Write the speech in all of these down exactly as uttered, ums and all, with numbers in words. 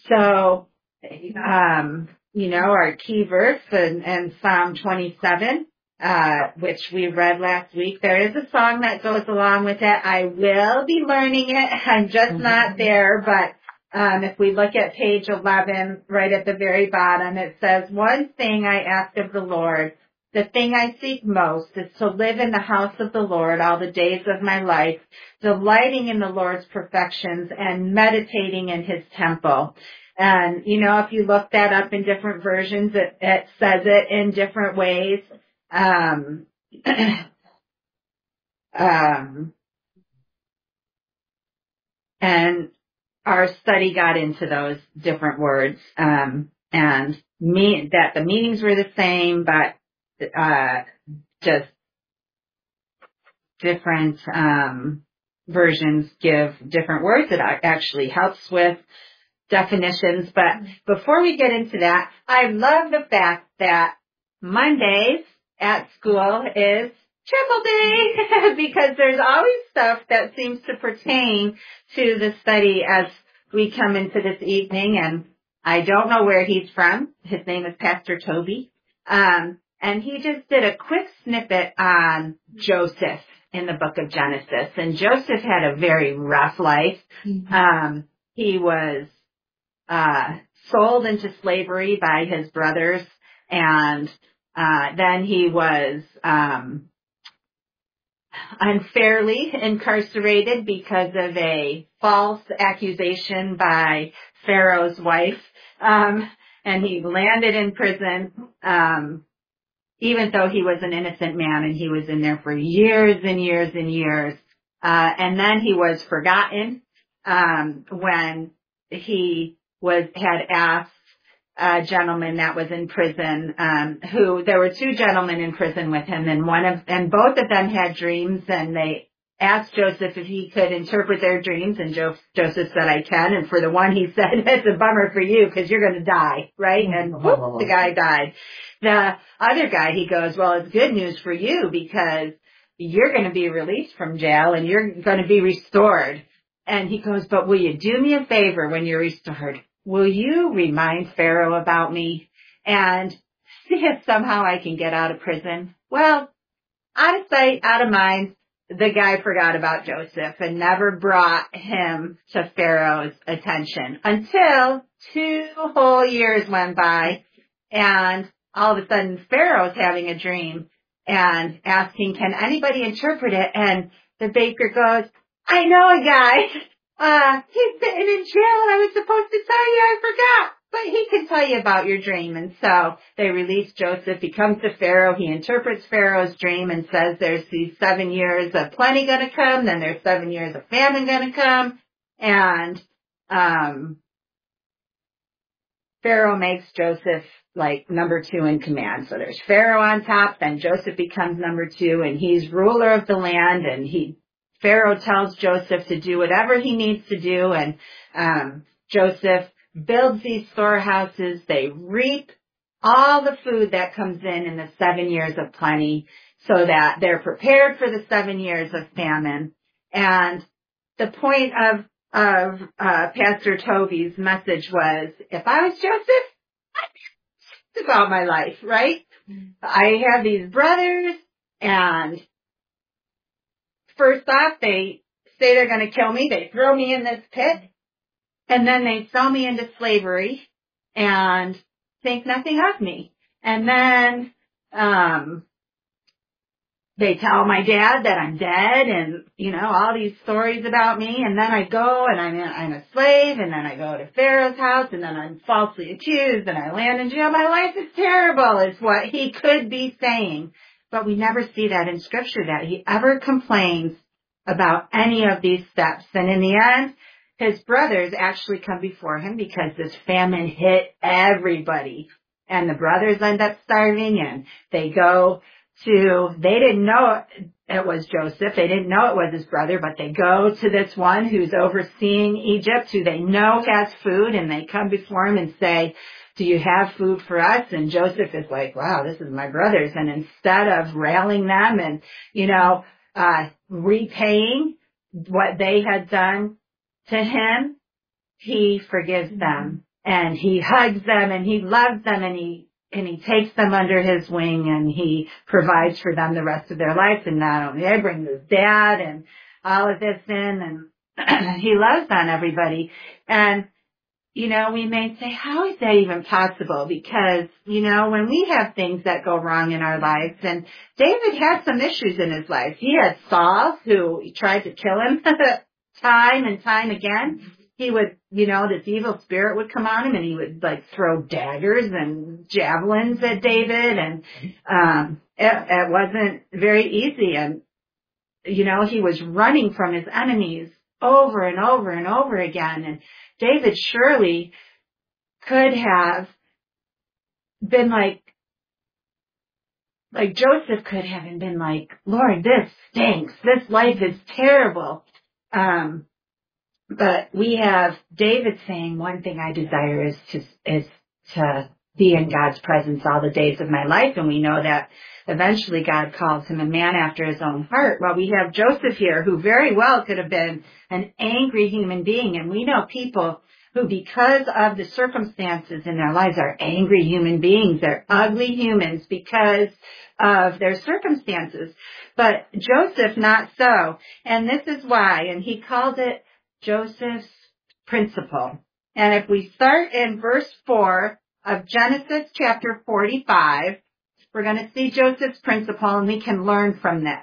So, um, you know, our key verse in, in Psalm twenty-seven, uh, which we read last week, there is a song that goes along with it. I will be learning it. I'm just not there, but um, if we look at page eleven, right at the very bottom, it says, one thing I ask of the Lord, the thing I seek most is to live in the house of the Lord all the days of my life, delighting in the Lord's perfections and meditating in his temple. And, you know, if you look that up in different versions, it, it says it in different ways. Um, um, and our study got into those different words, um, and me, that the meanings were the same, but, uh, just different, um, versions give different words. It actually helps with definitions. But before we get into that, I love the fact that Mondays at school is triple day because there's always stuff that seems to pertain to the study as we come into this evening. And I don't know where he's from. His name is Pastor Toby. Um, and he just did a quick snippet on Joseph in the book of Genesis. And Joseph had a very rough life. Mm-hmm. Um, he was uh, sold into slavery by his brothers, and uh, then he was um, unfairly incarcerated because of a false accusation by Pharaoh's wife, um, and he landed in prison, um, even though he was an innocent man, and he was in there for years and years and years. Uh, and then he was forgotten um, when he was had asked a gentleman that was in prison, um, who there were two gentlemen in prison with him, and one of and both of them had dreams, and they asked Joseph if he could interpret their dreams, and jo- Joseph said, "I can." And for the one, he said, "It's a bummer for you because you're going to die, right?" And whoop, the guy died. The other guy, he goes, "Well, it's good news for you because you're going to be released from jail and you're going to be restored." And he goes, "But will you do me a favor when you're restored? Will you remind Pharaoh about me and see if somehow I can get out of prison?" Well, out of sight, out of mind, the guy forgot about Joseph and never brought him to Pharaoh's attention until two whole years went by, and all of a sudden Pharaoh's having a dream and asking, "Can anybody interpret it?" And the baker goes, "I know a guy. Uh, he's sitting in jail and I was supposed to tell you, I forgot, but he can tell you about your dream." And so they release Joseph. He comes to Pharaoh. He interprets Pharaoh's dream and says there's these seven years of plenty going to come. Then there's seven years of famine going to come. And, um, Pharaoh makes Joseph like number two in command. So there's Pharaoh on top, then Joseph becomes number two, and he's ruler of the land, and he Pharaoh tells Joseph to do whatever he needs to do, and um, Joseph builds these storehouses. They reap all the food that comes in in the seven years of plenty so that they're prepared for the seven years of famine. And the point of, of uh, Pastor Toby's message was, if I was Joseph, I'd be about my life, right? Mm-hmm. I have these brothers, and first off, they say they're going to kill me. They throw me in this pit, and then they sell me into slavery and think nothing of me. And then um they tell my dad that I'm dead, and, you know, all these stories about me. And then I go, and I'm, I'm a slave, and then I go to Pharaoh's house, and then I'm falsely accused, and I land in jail. My life is terrible, is what he could be saying. But we never see that in Scripture, that he ever complains about any of these steps. And in the end, his brothers actually come before him because this famine hit everybody. And the brothers end up starving, and they go to, they didn't know it was Joseph. They didn't know it was his brother, but they go to this one who's overseeing Egypt, who they know has food, and they come before him and say, "Do you have food for us?" And Joseph is like, "Wow, this is my brothers." And instead of railing them and, you know, uh, repaying what they had done to him, he forgives them and he hugs them and he loves them and he, and he takes them under his wing and he provides for them the rest of their life. And not only they bring his dad and all of this in, and he loves on everybody. And, you know, we may say, how is that even possible? Because, you know, when we have things that go wrong in our lives, and David had some issues in his life. He had Saul, who tried to kill him time and time again. He would, you know, this evil spirit would come on him and he would like throw daggers and javelins at David. And, um, it, it wasn't very easy. And, you know, he was running from his enemies over and over and over again. And David surely could have been like, like Joseph could have been like, Lord, this stinks. This life is terrible. Um, but we have David saying, one thing I desire is to, is to be in God's presence all the days of my life. And we know that eventually God calls him a man after his own heart. Well, we have Joseph here, who very well could have been an angry human being. And we know people who, because of the circumstances in their lives, are angry human beings. They're ugly humans because of their circumstances. But Joseph, not so. And this is why. And he called it Joseph's principle. And if we start in verse four of Genesis chapter forty-five, we're going to see Joseph's principle, and we can learn from this.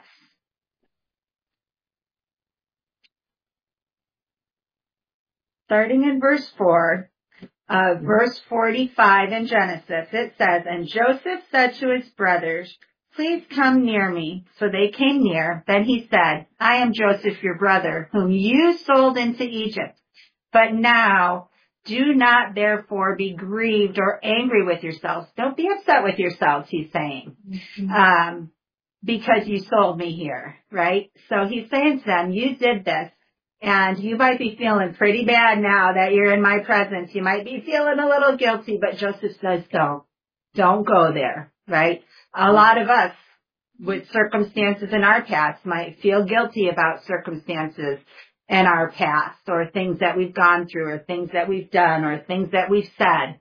Starting in verse four, uh, verse forty-five in Genesis, it says, and Joseph said to his brothers, please come near me. So they came near. Then he said, I am Joseph, your brother, whom you sold into Egypt. But now do not therefore be grieved or angry with yourselves. Don't be upset with yourselves, he's saying, mm-hmm. um, because you sold me here, right? So he's saying to them, you did this, and you might be feeling pretty bad now that you're in my presence. You might be feeling a little guilty, but Joseph says, don't, don't go there, right? A lot of us with circumstances in our past might feel guilty about circumstances in our past, or things that we've gone through, or things that we've done, or things that we've said.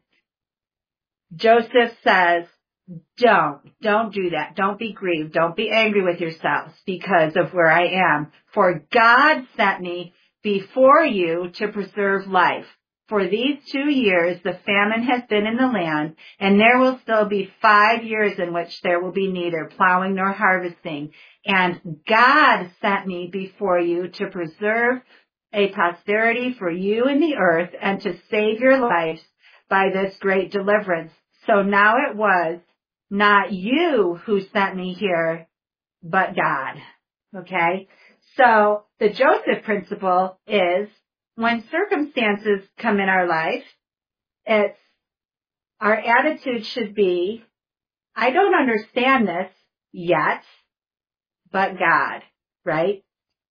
Joseph says, don't, don't do that. Don't be grieved. Don't be angry with yourselves because of where I am. For God sent me before you to preserve life. For these two years, the famine has been in the land, and there will still be five years in which there will be neither plowing nor harvesting. And God sent me before you to preserve a posterity for you in the earth and to save your lives by this great deliverance. So now it was not you who sent me here, but God. Okay? So the Joseph principle is, when circumstances come in our life, it's, our attitude should be, I don't understand this yet, but God, right?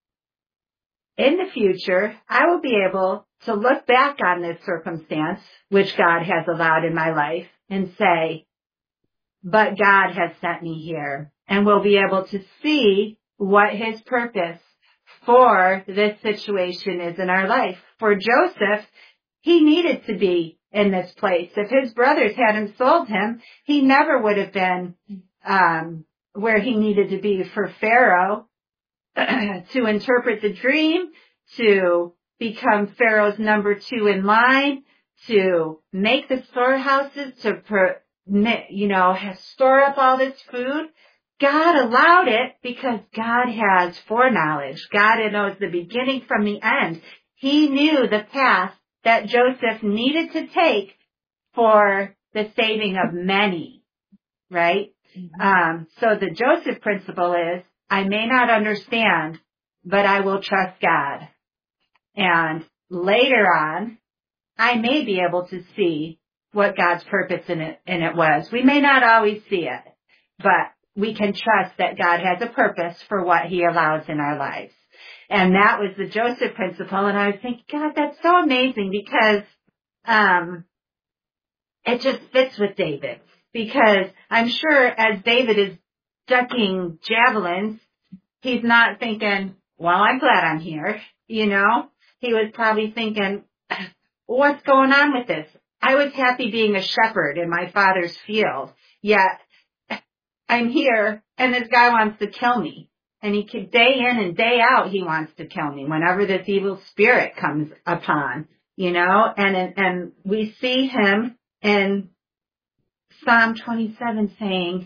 In the future, I will be able to look back on this circumstance, which God has allowed in my life, and say, but God has sent me here. And we'll be able to see what his purpose for this situation is in our life. For Joseph, he needed to be in this place. If his brothers hadn't sold him, he never would have been um, where he needed to be for Pharaoh to interpret the dream, to become Pharaoh's number two in line, to make the storehouses, to, per, you know, store up all this food. God allowed it because God has foreknowledge. God knows the beginning from the end. He knew the path that Joseph needed to take for the saving of many, right? Mm-hmm. Um, so the Joseph principle is, I may not understand, but I will trust God. And later on, I may be able to see what God's purpose in it, in it was. We may not always see it, but we can trust that God has a purpose for what he allows in our lives. And that was the Joseph principle. And I was thinking, God, that's so amazing because um it just fits with David. Because I'm sure as David is ducking javelins, he's not thinking, well, I'm glad I'm here. You know, he was probably thinking, what's going on with this? I was happy being a shepherd in my father's field, yet I'm here and this guy wants to kill me. And he could, day in and day out, he wants to kill me whenever this evil spirit comes upon, you know, and, and we see him in Psalm twenty-seven saying,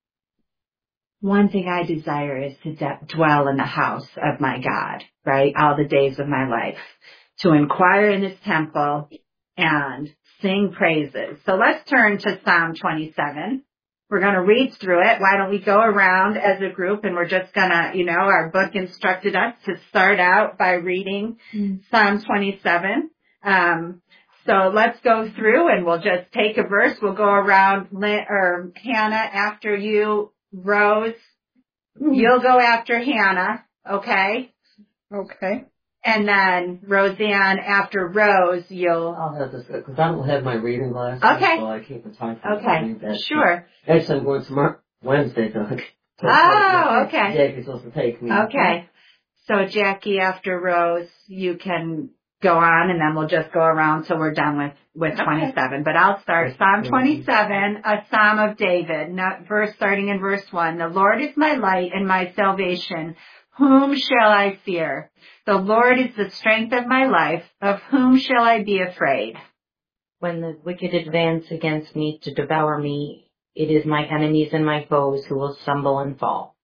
one thing I desire is to de- dwell in the house of my God, right? All the days of my life, to inquire in his temple and sing praises. So let's turn to Psalm twenty-seven. We're going to read through it. Why don't we go around as a group, and we're just going to, you know, our book instructed us to start out by reading mm. Psalm twenty-seven. Um, so let's go through and we'll just take a verse. We'll go around, or Hannah after you, Rose. Mm. You'll go after Hannah, okay? Okay. And then Roseanne, after Rose, you'll... I'll have this, because I don't have my reading glasses, okay. so I keep the time for okay. that. Sure. Actually, I'm going tomorrow, Wednesday, so... Oh, okay. Jackie's supposed to take me. Okay. So, Jackie, after Rose, you can go on, and then we'll just go around till we're done with, with okay. twenty-seven. But I'll start. Psalm twenty-seven, a Psalm of David, not verse starting in verse one. The Lord is my light and my salvation. Whom shall I fear? The Lord is the strength of my life. Of whom shall I be afraid? When the wicked advance against me to devour me, it is my enemies and my foes who will stumble and fall.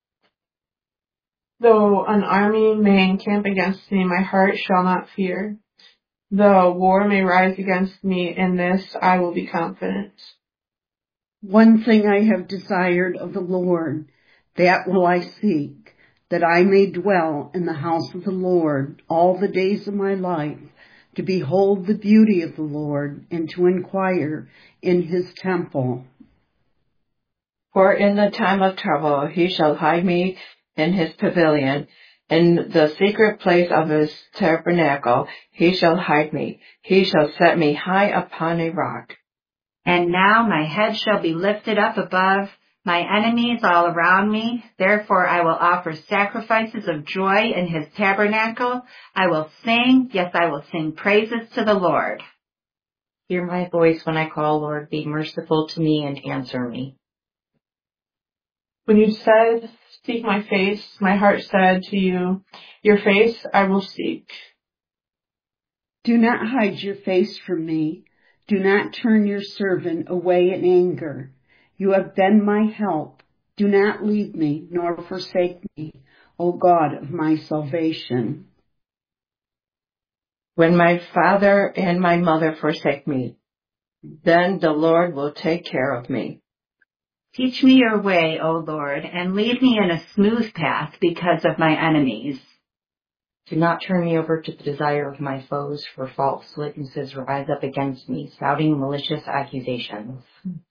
Though an army may encamp against me, my heart shall not fear. Though war may rise against me, in this I will be confident. One thing I have desired of the Lord, that will I seek, that I may dwell in the house of the Lord all the days of my life, to behold the beauty of the Lord and to inquire in his temple. For in the time of trouble he shall hide me in his pavilion. In the secret place of his tabernacle he shall hide me. He shall set me high upon a rock. And now my head shall be lifted up above my enemies all around me. Therefore I will offer sacrifices of joy in his tabernacle. I will sing, yes, I will sing praises to the Lord. Hear my voice when I call, Lord. Be merciful to me and answer me. When you said, seek my face, my heart said to you, your face I will seek. Do not hide your face from me. Do not turn your servant away in anger. You have been my help. Do not leave me nor forsake me, O God of my salvation. When my father and my mother forsake me, then the Lord will take care of me. Teach me your way, O Lord, and lead me in a smooth path because of my enemies. Do not turn me over to the desire of my foes, for false witnesses rise up against me, spouting malicious accusations.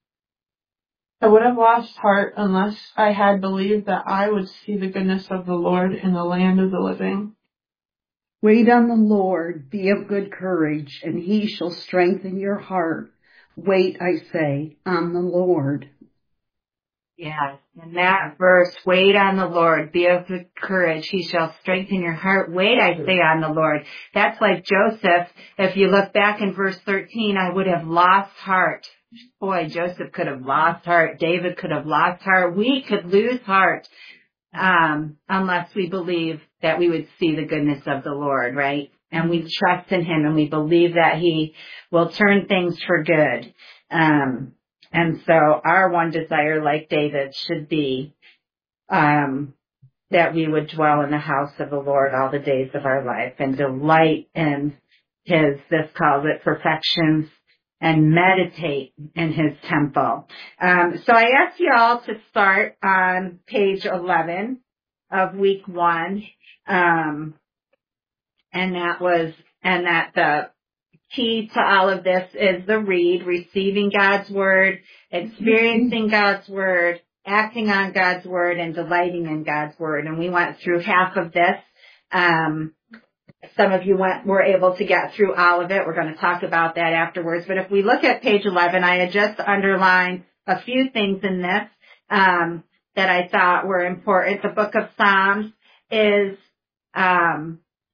I would have lost heart unless I had believed that I would see the goodness of the Lord in the land of the living. Wait on the Lord, be of good courage, and he shall strengthen your heart. Wait, I say, on the Lord. Yes, in that verse, wait on the Lord, be of good courage, he shall strengthen your heart. Wait, I say, on the Lord. That's like Joseph. If you look back in verse thirteen, I would have lost heart. Boy, Joseph could have lost heart. David could have lost heart. We could lose heart um, unless we believe that we would see the goodness of the Lord, right? And we trust in him and we believe that he will turn things for good. Um, and so our one desire, like David, should be um, that we would dwell in the house of the Lord all the days of our life and delight in his, this calls it perfections, and meditate in his temple. Um, so I asked you all to start on page eleven of week one. Um, and that was, and that the key to all of this is the read, receiving God's word, experiencing God's word, acting on God's word, and delighting in God's word. And we went through half of this. Um, Some of you went, were able to get through all of it. We're going to talk about that afterwards. But if we look at page eleven, I had just underlined a few things in this um, that I thought were important. The book of Psalms is um,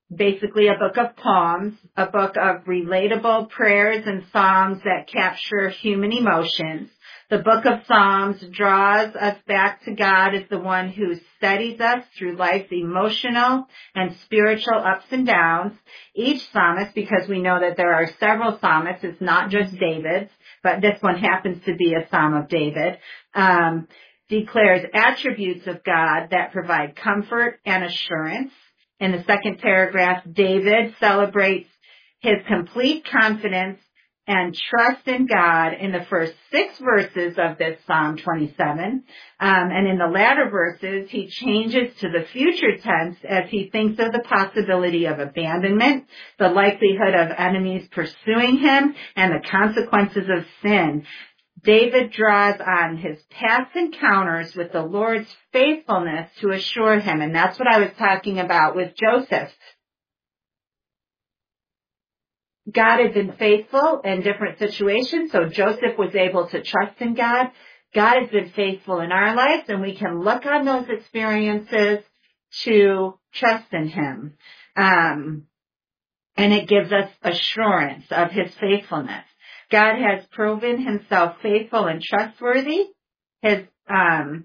basically a book of poems, a book of relatable prayers and songs that capture human emotions. The book of Psalms draws us back to God as the one who steadies us through life's emotional and spiritual ups and downs. Each psalmist, because we know that there are several psalmists, it's not just David's, but this one happens to be a Psalm of David, um, declares attributes of God that provide comfort and assurance. In the second paragraph, David celebrates his complete confidence and trust in God in the first six verses of this Psalm twenty-seven. Um, and in the latter verses, he changes to the future tense as he thinks of the possibility of abandonment, the likelihood of enemies pursuing him, and the consequences of sin. David draws on his past encounters with the Lord's faithfulness to assure him. And that's what I was talking about with Joseph. God had been faithful in different situations, so Joseph was able to trust in God. God has been faithful in our lives, and we can look on those experiences to trust in him. Um, and it gives us assurance of his faithfulness. God has proven himself faithful and trustworthy. His, um,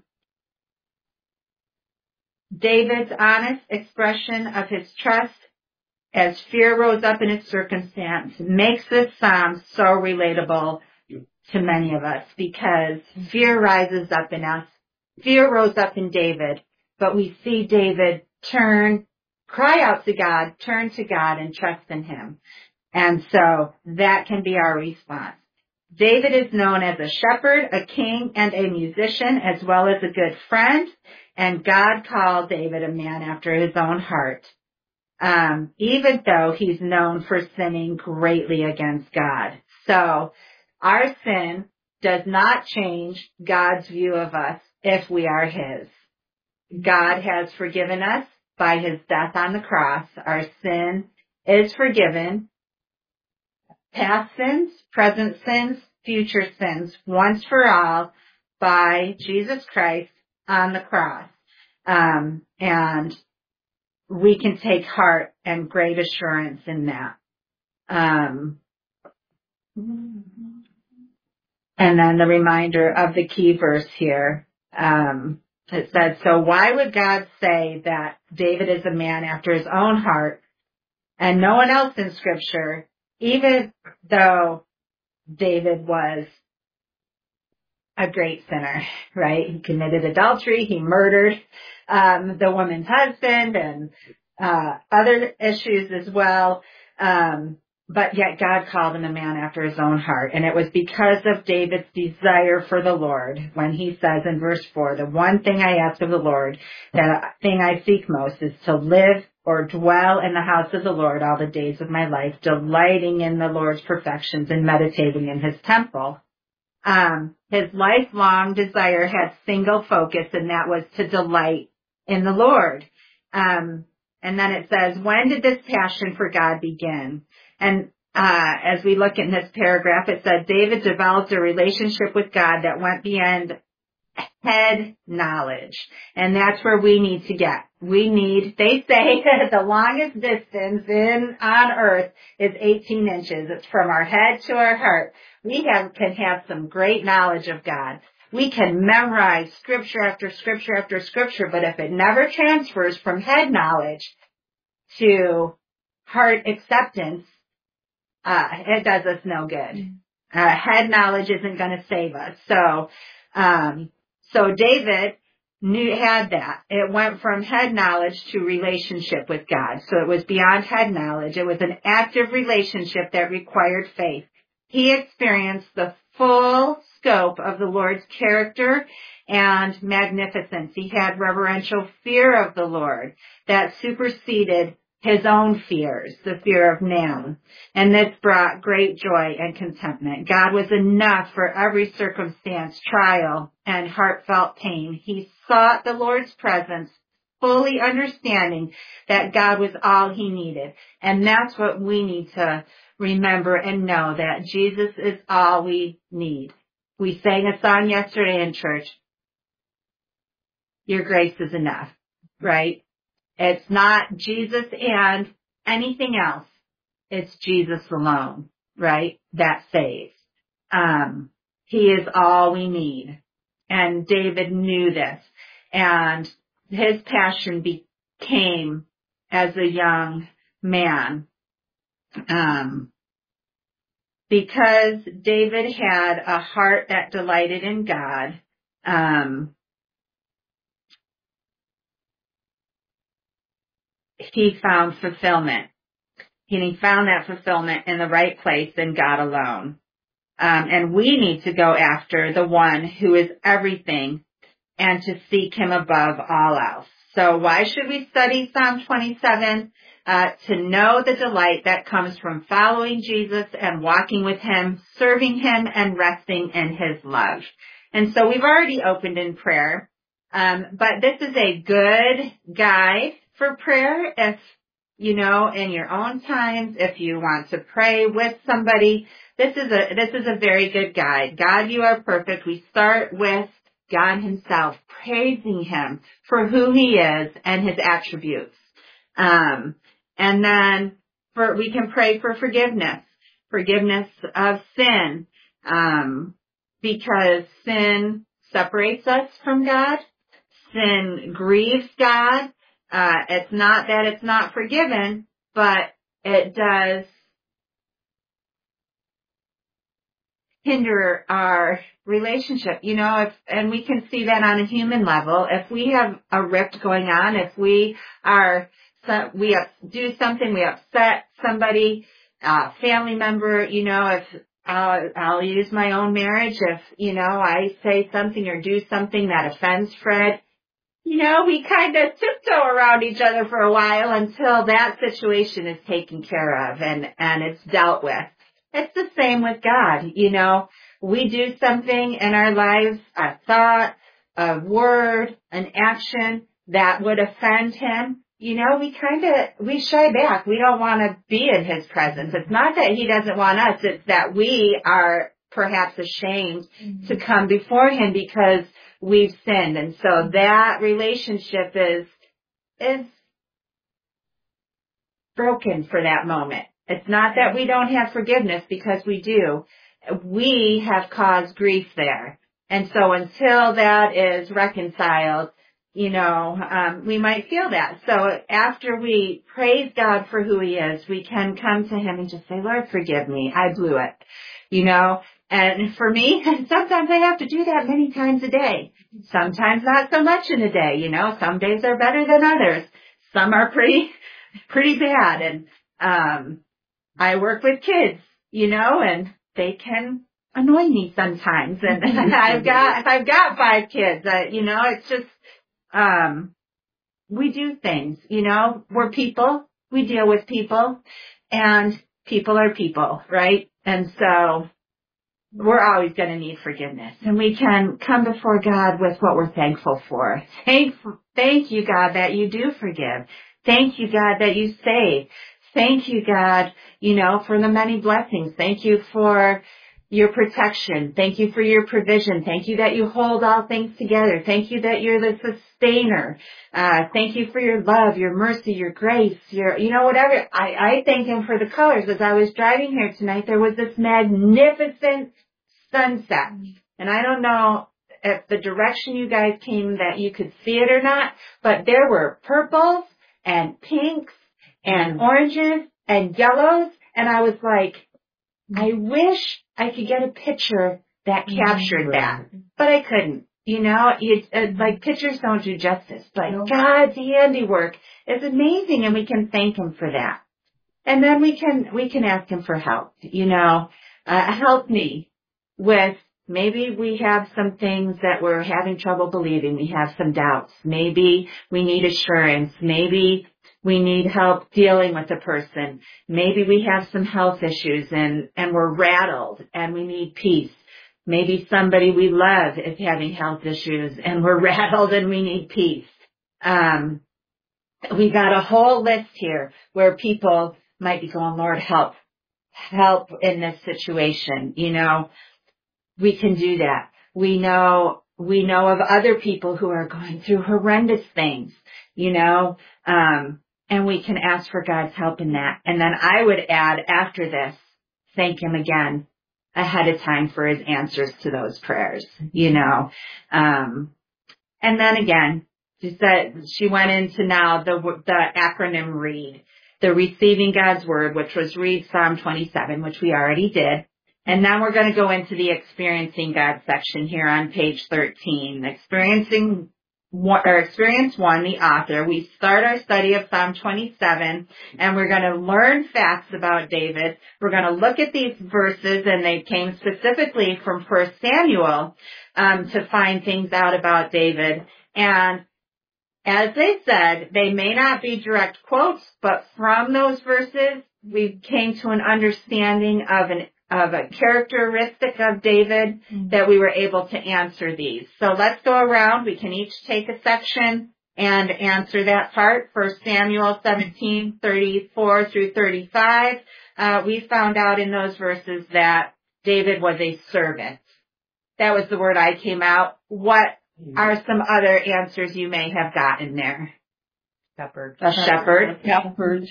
David's honest expression of his trust as fear rose up in his circumstance makes this psalm so relatable to many of us, because fear rises up in us. Fear rose up in David, but we see David turn, cry out to God, turn to God and trust in him. And so that can be our response. David is known as a shepherd, a king, and a musician, as well as a good friend. And God called David a man after his own heart, um, even though he's known for sinning greatly against God. So our sin does not change God's view of us if we are his. God has forgiven us by his death on the cross. Our sin is forgiven. Past sins, present sins, future sins, once for all, by Jesus Christ on the cross. Um, and we can take heart and great assurance in that. Um, and then the reminder of the key verse here. Um, it says, so why would God say that David is a man after his own heart and no one else in Scripture, even though David was a great sinner, right? He committed adultery, he murdered um, the woman's husband, and uh, other issues as well. Um, but yet God called him a man after his own heart. And it was because of David's desire for the Lord when he says in verse four, the one thing I ask of the Lord, that thing I seek most is to live or dwell in the house of the Lord all the days of my life, delighting in the Lord's perfections and meditating in his temple. Um, his lifelong desire had single focus, and that was to delight in the Lord. Um, and then it says, when did this passion for God begin? And uh, as we look in this paragraph, it said David developed a relationship with God that went beyond head knowledge. And that's where we need to get. We need, they say the longest distance in on earth is eighteen inches. It's from our head to our heart. We have, can have some great knowledge of God. We can memorize scripture after scripture after scripture, but if it never transfers from head knowledge to heart acceptance, uh, it does us no good. Uh, head knowledge isn't going to save us. So, um, so David knew, had that. It went from head knowledge to relationship with God. So it was beyond head knowledge. It was an active relationship that required faith. He experienced the full scope of the Lord's character and magnificence. He had reverential fear of the Lord that superseded his own fears, the fear of man. And this brought great joy and contentment. God was enough for every circumstance, trial, and heartfelt pain. He sought the Lord's presence, fully understanding that God was all he needed. And that's what we need to remember and know, that Jesus is all we need. We sang a song yesterday in church, your grace is enough, right? It's not Jesus and anything else, it's Jesus alone, right? That saves. Um, he is all we need. And David knew this. And his passion became as a young man. Um, because David had a heart that delighted in God, um, he found fulfillment. And he found that fulfillment in the right place in God alone. Um, and we need to go after the one who is everything and to seek him above all else. So why should we study Psalm twenty-seven? Uh, to know the delight that comes from following Jesus and walking with him, serving him, and resting in his love. And so we've already opened in prayer, um, but this is a good guide for prayer if, you know, in your own times, if you want to pray with somebody. This is a, this is a very good guide. God, you are perfect. We start with God himself, praising him for who he is and his attributes. Um, and then for, we can pray for forgiveness, forgiveness of sin, um, because sin separates us from God. Sin grieves God. Uh, it's not that it's not forgiven, but it does hinder our relationship, you know, if, and we can see that on a human level. If we have a rift going on, if we are, so we up, do something, we upset somebody, uh, family member, you know, if, uh, I'll use my own marriage, if, you know, I say something or do something that offends Fred, you know, we kind of tiptoe around each other for a while until that situation is taken care of and, and it's dealt with. It's the same with God, you know, we do something in our lives, a thought, a word, an action that would offend him. You know, we kind of, we shy back. We don't want to be in his presence. It's not that he doesn't want us. It's that we are perhaps ashamed mm-hmm. to come before him because we've sinned. And so that relationship is, is broken for that moment. It's not that we don't have forgiveness, because we do. We have caused grief there. And so until that is reconciled, you know, um, we might feel that. So after we praise God for who he is, we can come to him and just say, Lord, forgive me. I blew it, you know. And for me, sometimes I have to do that many times a day. Sometimes not so much in a day, you know. Some days are better than others. Some are pretty, pretty bad. And, um, I work with kids, you know, and they can annoy me sometimes. And I've got, I've got five kids, uh, you know, it's just, um, we do things, you know, we're people, we deal with people, and people are people, right? And so we're always going to need forgiveness, and we can come before God with what we're thankful for. Thank, thank you, God, that you do forgive. Thank you, God, that you save. Thank you, God, you know, for the many blessings. Thank you for your protection. Thank you for your provision. Thank you that you hold all things together. Thank you that you're the sustainer. Uh, thank you for your love, your mercy, your grace, your, you know, whatever. I, I thank him for the colors. As I was driving here tonight, there was this magnificent sunset. And I don't know if the direction you guys came that you could see it or not, but there were purples and pinks and oranges and yellows. And I was like, I wish I could get a picture that captured that, but I couldn't. You know, it's, it's like pictures don't do justice, but God's handiwork is amazing, and we can thank him for that. And then we can, we can ask him for help, you know, uh, help me with, maybe we have some things that we're having trouble believing. We have some doubts. Maybe we need assurance. Maybe we need help dealing with a person. Maybe we have some health issues and, and we're rattled and we need peace. Maybe somebody we love is having health issues and we're rattled and we need peace. Um, we got a whole list here where people might be going, Lord, help, help in this situation. You know, we can do that. We know, we know of other people who are going through horrendous things, you know, um, And we can ask for God's help in that. And then I would add after this, thank him again ahead of time for his answers to those prayers, you know. Um, and then again, she said, she went into now the, the acronym READ, the Receiving God's Word, which was read Psalm twenty-seven, which we already did. And now we're going to go into the Experiencing God section here on page thirteen. Experiencing one, or Experience one, the author. We start our study of Psalm twenty-seven, and we're going to learn facts about David. We're going to look at these verses, and they came specifically from First Samuel um, to find things out about David. And as they said, they may not be direct quotes, but from those verses, we came to an understanding of an of a characteristic of David that we were able to answer these. So let's go around. We can each take a section and answer that part. First Samuel seventeen, thirty-four through thirty-five. Uh, we found out in those verses that David was a servant. That was the word I came out. What are some other answers you may have gotten there? Shepherd. A shepherd. Shepherd.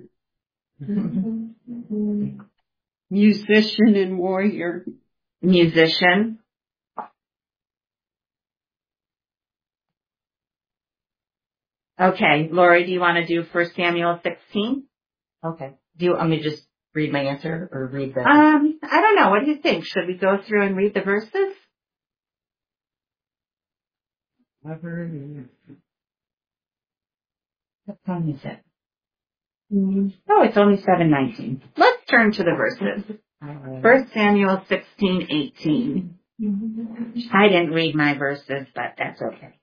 Musician and warrior. Musician. Okay, Lori, do you want to do First Samuel sixteen? Okay. Do you want me to just read my answer or read the... Um, I don't know. What do you think? Should we go through and read the verses? What time is it? Oh, it's only seven nineteen. Let's turn to the verses. First Samuel sixteen, eighteen. I didn't read my verses, but that's okay.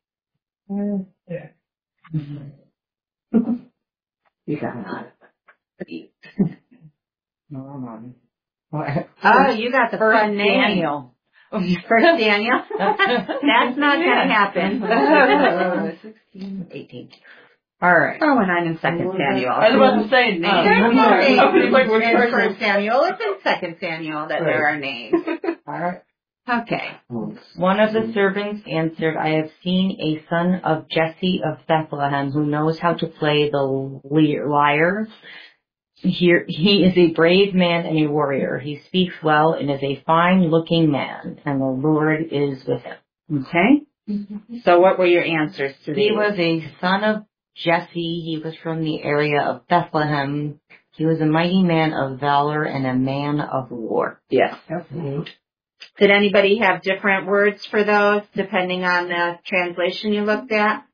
You got it. No, I'm on. Oh, you got the First fun name. Daniel. First Daniel? That's not going to happen. sixteen, eighteen. All right. Oh, and I'm in Second Samuel. I was about to say names. There's no names Somebody's like, we're in first. First Samuel. It's in Second Samuel that there are names. All right. Okay. One of the servants answered, I have seen a son of Jesse of Bethlehem who knows how to play the lyre. Here, he is a brave man and a warrior. He speaks well and is a fine-looking man, and the Lord is with him. Okay. So what were your answers to these? He was a son of Jesse. He was from the area of Bethlehem. He was a mighty man of valor and a man of war. Yes. Did anybody have different words for those, depending on the translation you looked at?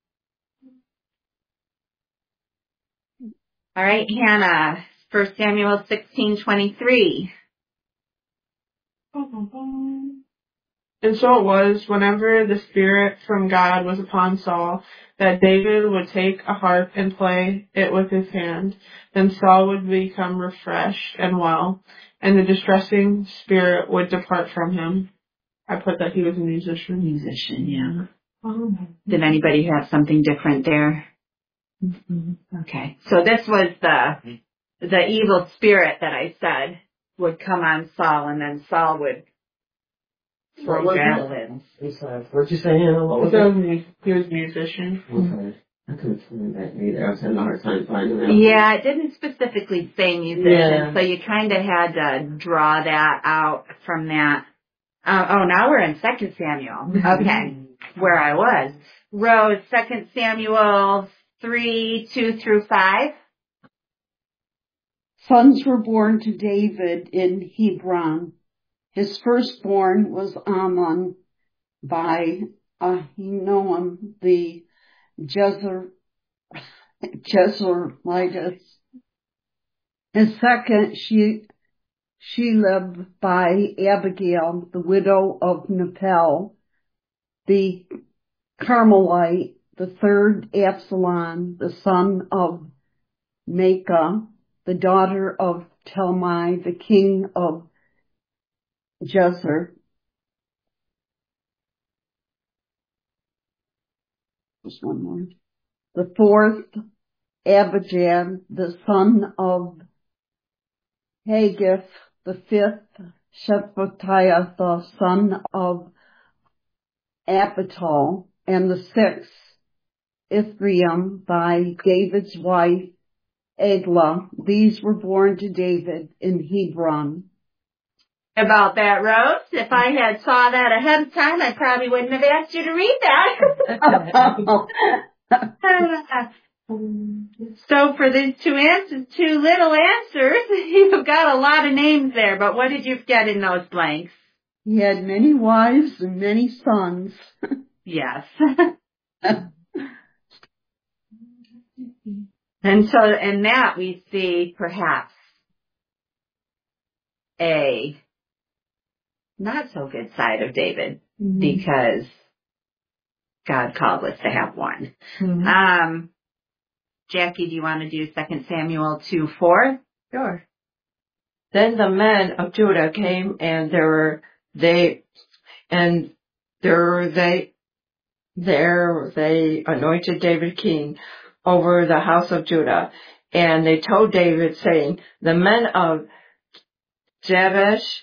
All right, Hannah, First Samuel sixteen twenty-three. And so it was, whenever the Spirit from God was upon Saul, that David would take a harp and play it with his hand. Then Saul would become refreshed and well, and the distressing spirit would depart from him. I put that he was a musician. Musician, yeah. Oh. Did anybody have something different there? Mm-hmm. Okay. So this was the the evil spirit that I said would come on Saul, and then Saul would throw javelins. What'd you say, Hannah? What was So it? he was a musician. Okay. I couldn't find that either. I was having a hard time finding that. Yeah, it didn't specifically say musician, Yeah. so you kind of had to draw that out from that. Uh, oh, now we're in Second Samuel. Okay, where I was. Rose, Second Samuel three, two through five. Sons were born to David in Hebron. His firstborn was Ammon by Ahinoam the Jezreelite. His second, she, Sheleb by Abigail, the widow of Napel, the Carmelite. The third, Absalom, the son of Maacah, the daughter of Talmai, the king of Gezer. Just one more. The fourth, Abijah, the son of Haggith. The fifth, Shephatiah, the son of Abital. And the sixth, Ephraim by David's wife, Eglah. These were born to David in Hebron. About that, Rose. If I had saw that ahead of time, I probably wouldn't have asked you to read that. So for these two answers, two little answers, you've got a lot of names there, but what did you get in those blanks? He had many wives and many sons. Yes. And so in that we see perhaps a not so good side of David, mm-hmm. because God called us to have one. Mm-hmm. Um, Jackie, do you want to do Second Samuel two four? Sure. Then the men of Judah came, and there were they, and there they, there they anointed David king over the house of Judah, and they told David, saying, "The men of Jabesh,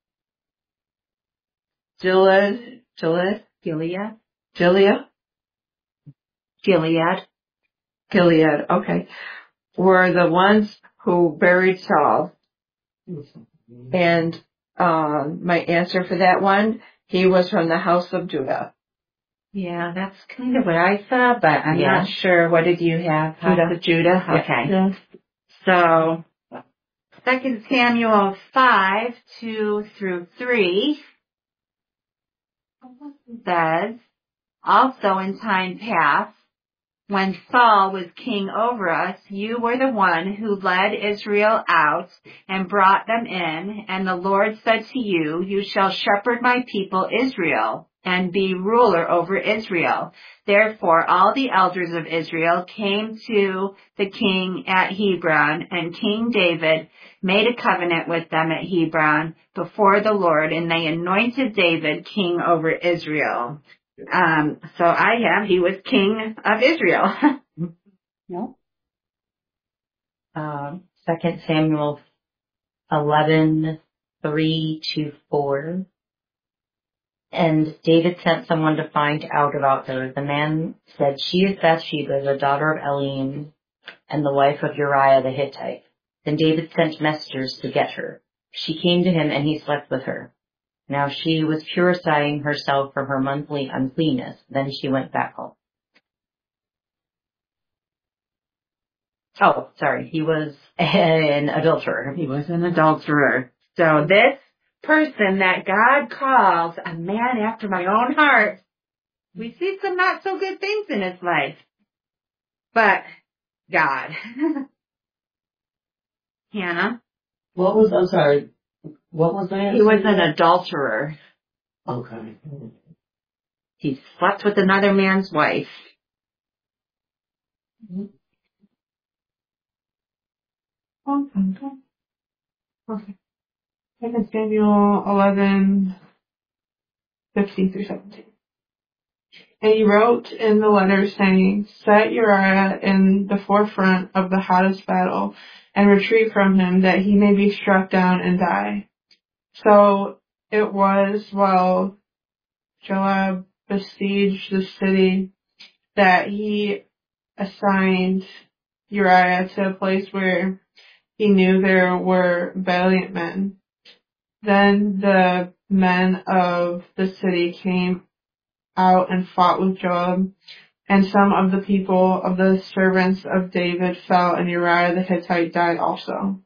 Gilead, Gilead, Gilead, Gilead, Gilead, Gilead, okay, were the ones who buried Saul." And uh, my answer for that one, he was from the house of Judah. Yeah, that's kind of what I thought, but I'm yeah. not sure. What did you have? House Judah. of Judah? Okay. Yeah. So, Second Samuel five, two through three says, "Also in time past, when Saul was king over us, you were the one who led Israel out and brought them in, and the Lord said to you, you shall shepherd my people Israel and be ruler over Israel. Therefore all the elders of Israel came to the king at Hebron, and King David made a covenant with them at Hebron before the Lord, and they anointed David king over Israel." Um, so I have, he was king of Israel. Yep. Um, Second Samuel eleven, three to four. And David sent someone to find out about her. The man said, "She is Bathsheba, the daughter of Eliam, and the wife of Uriah the Hittite." Then David sent messengers to get her. She came to him, and he slept with her. Now she was purifying herself from her monthly uncleanness. Then she went back home. Oh, sorry. He was an adulterer. He was an adulterer. So this person that God calls a man after my own heart, we see some not so good things in his life. But God. Hannah? What was, I'm sorry, what was that? He was an adulterer. Okay. He slept with another man's wife. Okay. Second Samuel eleven, fifteen through seventeen. And he wrote in the letter saying, "Set Uriah in the forefront of the hottest battle, and retreat from him, that he may be struck down and die." So it was while Joab besieged the city that he assigned Uriah to a place where he knew there were valiant men. Then the men of the city came out and fought with Joab, and some of the people of the servants of David fell, and Uriah the Hittite died also.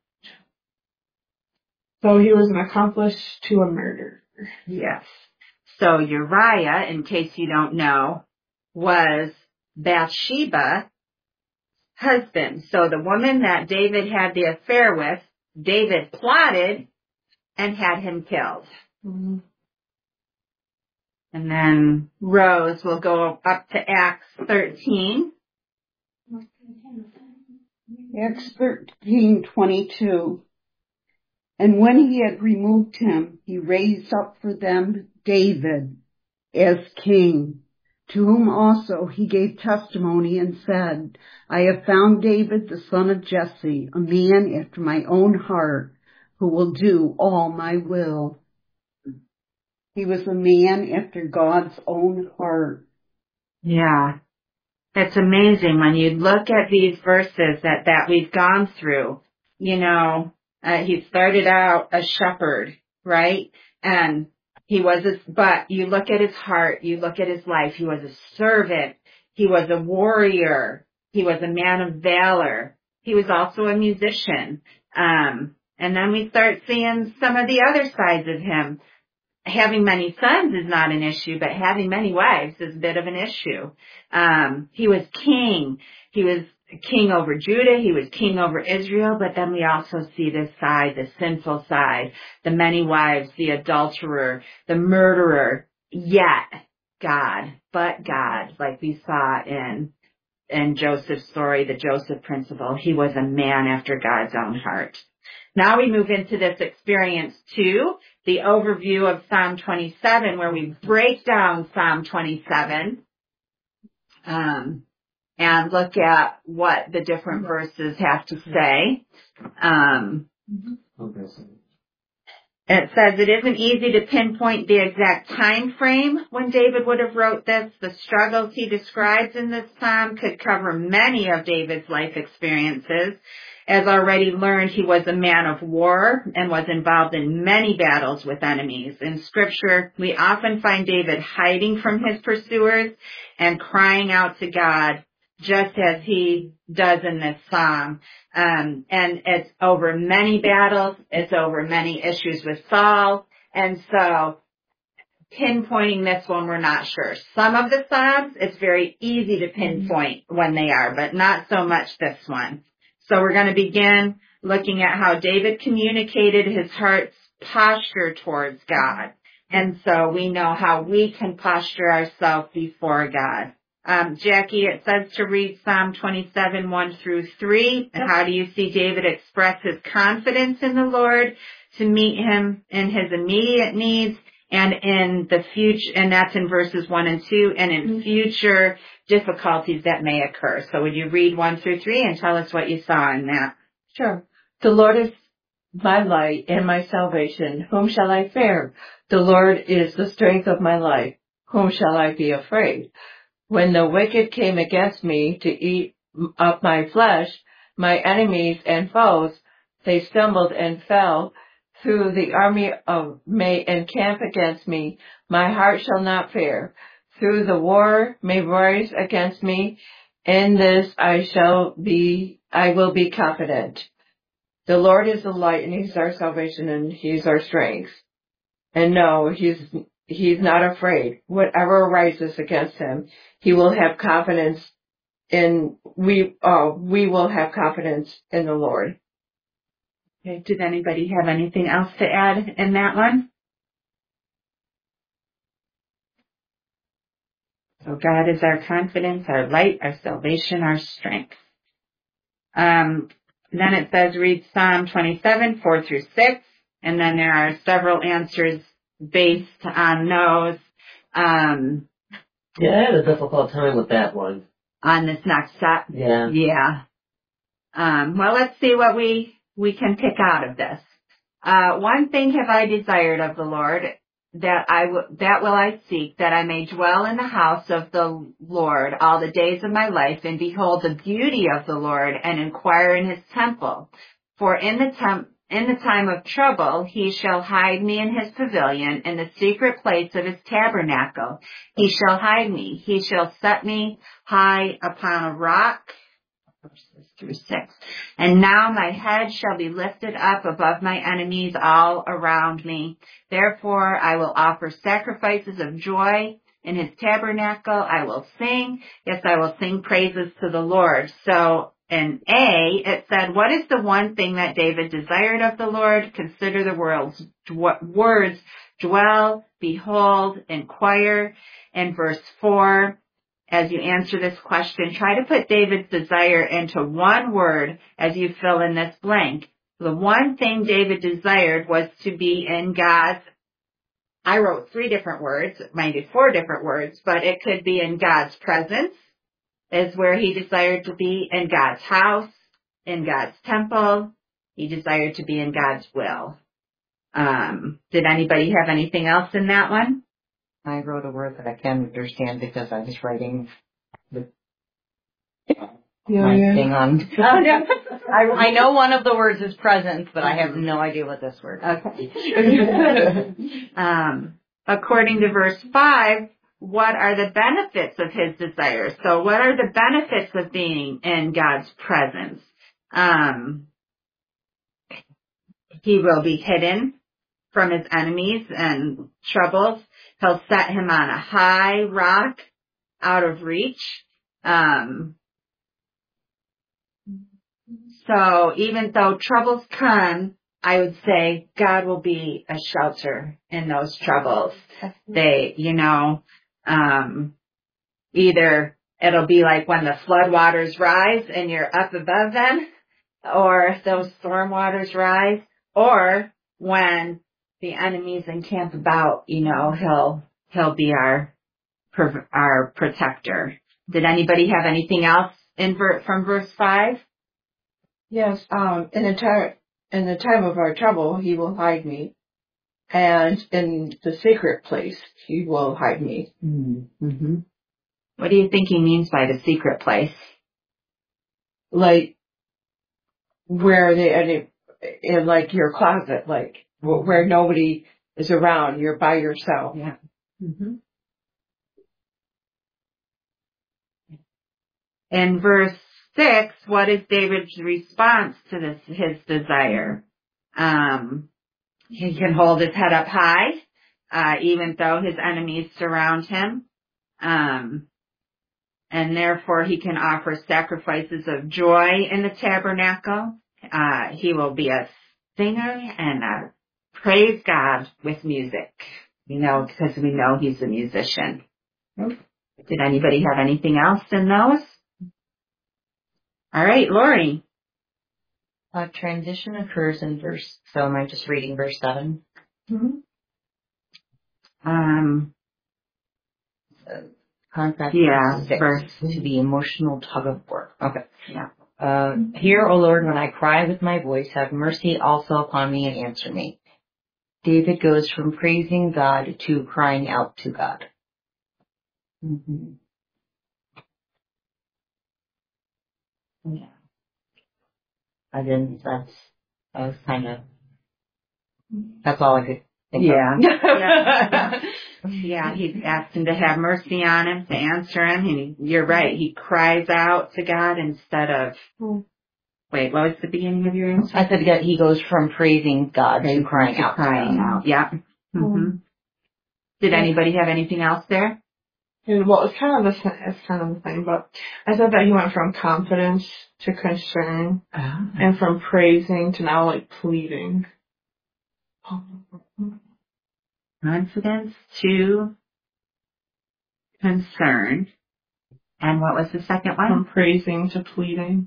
So he was an accomplice to a murder. Yes. So Uriah, in case you don't know, was Bathsheba's husband. So the woman that David had the affair with, David plotted and had him killed. Mm-hmm. And then Rose will go up to Acts thirteen. Acts thirteen twenty-two. And when he had removed him, he raised up for them David as king, to whom also he gave testimony and said, "I have found David the son of Jesse, a man after my own heart, who will do all my will." He was a man after God's own heart. Yeah. It's amazing when you look at these verses that, that we've gone through. You know, uh, he started out a shepherd, right? And he was, a, but you look at his heart, you look at his life, he was a servant, he was a warrior, he was a man of valor, he was also a musician. Um, and then we start seeing some of the other sides of him. Having many sons is not an issue, but having many wives is a bit of an issue. Um, he was king. He was king over Judah. He was king over Israel. But then we also see this side, the sinful side, the many wives, the adulterer, the murderer. Yet God, but God, like we saw in in Joseph's story, the Joseph principle, he was a man after God's own heart. Now we move into this experience two, the overview of Psalm twenty-seven, where we break down Psalm twenty-seven um, and look at what the different verses have to say. Um, it says it isn't easy to pinpoint the exact time frame when David would have wrote this. The struggles he describes in this psalm could cover many of David's life experiences. As already learned, he was a man of war and was involved in many battles with enemies. In Scripture, we often find David hiding from his pursuers and crying out to God, just as he does in this psalm. Um, and it's over many battles. It's over many issues with Saul. And so pinpointing this one, we're not sure. Some of the psalms, it's very easy to pinpoint when they are, but not so much this one. So we're going to begin looking at how David communicated his heart's posture towards God. And so we know how we can posture ourselves before God. Um, Jackie, it says to read Psalm twenty-seven, one through three. And how do you see David express his confidence in the Lord to meet him in his immediate needs and in the future, and that's in verses one and two, and in future difficulties that may occur. So would you read one through three and tell us what you saw in that? Sure. The Lord is my light and my salvation. Whom shall I fear? The Lord is the strength of my life. Whom shall I be afraid? When the wicked came against me to eat up my flesh, my enemies and foes, they stumbled and fell. Through the army of may encamp against me, my heart shall not fear. Through the war may rise against me, in this I shall be, I will be confident. The Lord is the light and he's our salvation and he's our strength. And no, he's, he's not afraid. Whatever arises against him, he will have confidence in, we, uh, we will have confidence in the Lord. Okay. Did anybody have anything else to add in that one? So God is our confidence, our light, our salvation, our strength. Um, then it says read Psalm twenty-seven, four through six, and then there are several answers based on those. Um, yeah, I had a difficult time with that one. On this next set? Yeah. Yeah. Um, well, let's see what we, we can pick out of this. Uh, one thing have I desired of the Lord, that I w- that will I seek, that I may dwell in the house of the Lord all the days of my life, and behold the beauty of the Lord, and inquire in his temple. For in the temp- in the time of trouble he shall hide me in his pavilion, in the secret place of his tabernacle. He shall hide me. He shall set me high upon a rock. Verses through six. And now my head shall be lifted up above my enemies all around me. Therefore I will offer sacrifices of joy in his tabernacle. I will sing. Yes, I will sing praises to the Lord. So in A, it said, what is the one thing that David desired of the Lord? Consider the world's words, dwell, behold, inquire. In verse four, as you answer this question, try to put David's desire into one word as you fill in this blank. The one thing David desired was to be in God's, I wrote three different words, maybe four different words, but it could be in God's presence, is where he desired to be, in God's house, in God's temple. He desired to be in God's will. Um, did anybody have anything else in that one? I wrote a word that I can't understand because I was writing the Yeah, My yeah. thing on. I, I know one of the words is presence, but I have no idea what this word is. Okay. um, according to verse five, what are the benefits of his desires? So what are the benefits of being in God's presence? Um, he will be hidden from his enemies and troubles. He'll set him on a high rock out of reach. Um, so even though troubles come, I would say God will be a shelter in those troubles. They, you know, um, either it'll be like when the flood waters rise and you're up above them, or those storm waters rise, or when the enemies encamp about, you know, he'll, he'll be our, our protector. Did anybody have anything else in ver- from verse five? Yes, um, in the time, in the time of our trouble, he will hide me. And in the secret place, he will hide me. Mm-hmm. What do you think he means by the secret place? Like, where they, in like your closet, like, where nobody is around, you're by yourself. Yeah. Mm-hmm. In verse six, what is David's response to this, his desire? Um, he can hold his head up high, uh, even though his enemies surround him. Um, and therefore he can offer sacrifices of joy in the tabernacle. Uh, he will be a singer and uh, praise God with music. You know, because we know he's a musician. Did anybody have anything else in those? All right, Lori. A transition occurs in verse, so am I just reading verse seven? Mm-hmm. Um, Contrast yeah, six, verse. to the emotional tug of war. Okay. Yeah. Uh, hear, O Lord, when I cry with my voice, have mercy also upon me and answer me. David goes from praising God to crying out to God. Mm-hmm. Yeah. I didn't, that's, that was kind of, that's all I could think Yeah. of. yeah. Yeah, he's asked him to have mercy on him, to answer him, and he, you're right, he cries out to God instead of, wait, what was the beginning of your answer? I said that he goes from praising God to crying out. Crying out, yeah. Mm-hmm. Did anybody have anything else there? And, well, it's kind of the same, it's kind of the same, but I said that he went from confidence to concern, Oh. and from praising to now like pleading. Confidence to concern. And what was the second From one? praising to pleading.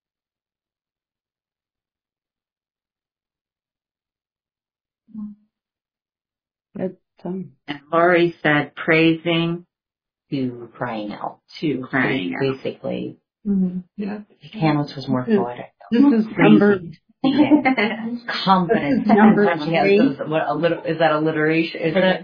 That's, um, And Lori said praising To crying out. to crying out. Basically. Mm-hmm. Yeah. Hamlet's was more poetic. this is number, Confidence. This is number Sometimes she has three. those- what, alliter- is that alliteration? Is it?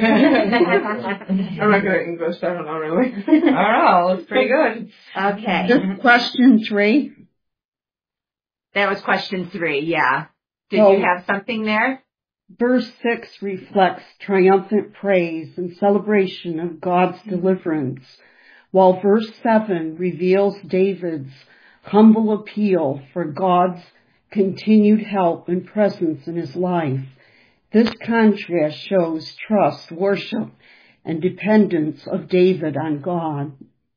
I'm not good at English, I don't know really. I don't know. It's pretty good. Okay. this question three. That was question three, yeah. Did So- you have something there? Verse six reflects triumphant praise and celebration of God's deliverance, while verse seven reveals David's humble appeal for God's continued help and presence in his life. This contrast shows trust, worship, and dependence of David on God.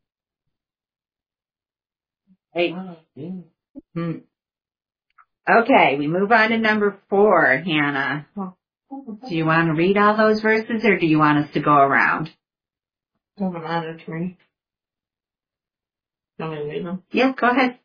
Hey. Hmm. Okay, we move on to number four, Hannah. Do you want to read all those verses or do you want us to go around? Doesn't matter to me. You want me to read them? Yeah, go ahead.